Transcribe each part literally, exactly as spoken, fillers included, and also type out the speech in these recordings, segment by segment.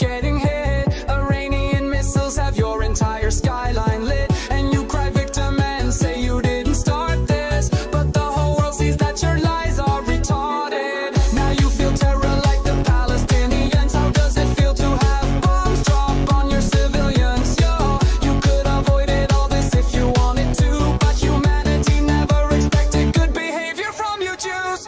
getting hit. Iranian missiles have your entire skyline lit, and you cry victim and say you didn't start this, but the whole world sees that your lies are retarded. Now you feel terror like the Palestinians. How does it feel to have bombs drop on your civilians? Yo, you could avoided all this if you wanted to, but humanity never expected good behavior from you Jews.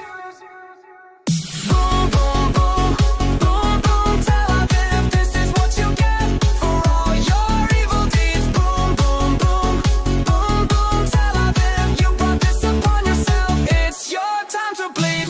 Boom, boom, boom, boom, boom, Tel Aviv, this is what you get for all your evil deeds. Boom, boom, boom, boom, boom, Tel Aviv, you brought this upon yourself. It's your time to bleed.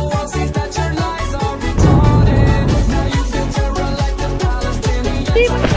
Sì.